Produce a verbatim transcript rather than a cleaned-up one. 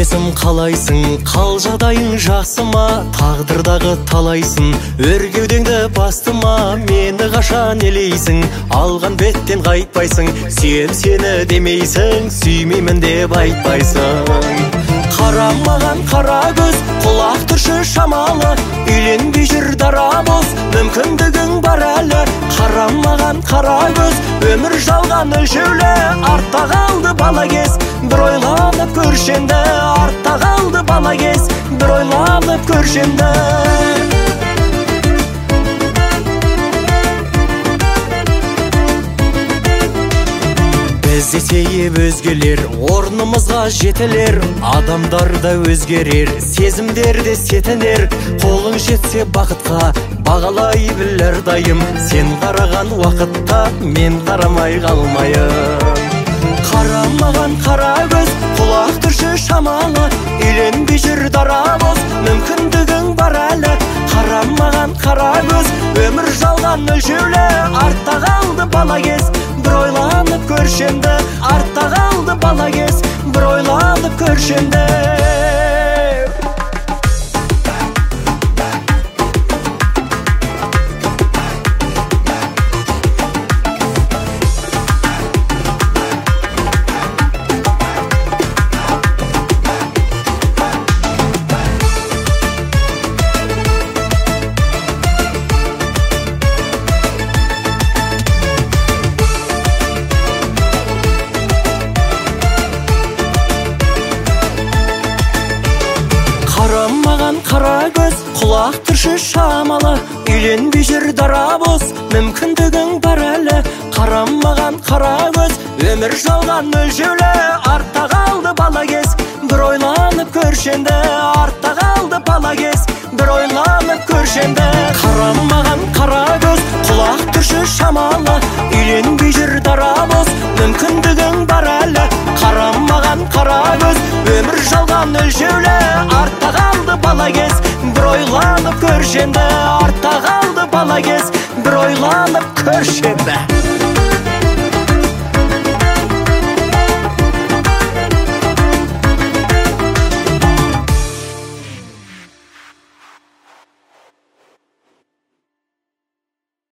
нәпесім қалайсың, қал жағдайың жақсы ма? Тағдырдағы талайсың, өргеудеңді бастыма. Мені қашан елейсің, алған беттен қайтпайсың. Сүйем сені демейсің, сүймеймін деп айтпайсың. Қарамаған қара көз, құлақ түрші шамалы. Үйленбей жүр дарабоз, мүмкіндігің бар әлі. Қарамаған қара көз, өмір жалған өлшеулі. Артта қалды бала кез, бір ойланып көршенді. Артта қалды бала кез, бір ойланып көршенді. Біз есейіп өзгелер, орнымызға жетілер. Адамдар да өзгерер, сезімдер де сетінер. Қолың жетсе бақытқа, бағалай біл әрдайым. Сен қараған уақытта, мен қарамай қалмайым. Қарамаған қара көз, құлақ түрші шамалы. Үйленбей жүр дарабоз, мүмкіндігің бар әлі. Қарамаған қара көз, өмір жалған өлшеулі. Артта қалды бала кез, бір ойланып көршенді. Артта қалды бала кез, бір ойланып көршенді. Қарамаған қара көз, құлақ түрші шамалы. Үйленбей жүр дарабоз, мүмкіндігің бар әлі. Қарамаған қара көз, өмір жалған өлшеулі. Артта қалды бала кез, бір ойланып көршенді. Артта қалды бала кез, бір ойланып көршенді. Қарамаған қара көз, құлақ түрші шамалы. Үйленбей жүр дарабоз, мүмкіндігің бар әлі. Қарамаған қара көз, өмір жалған өлшеулі. Артта қалды бала кез, бір ойланып көршенді. Артта қалды бала кез, бір ойланып көршенді.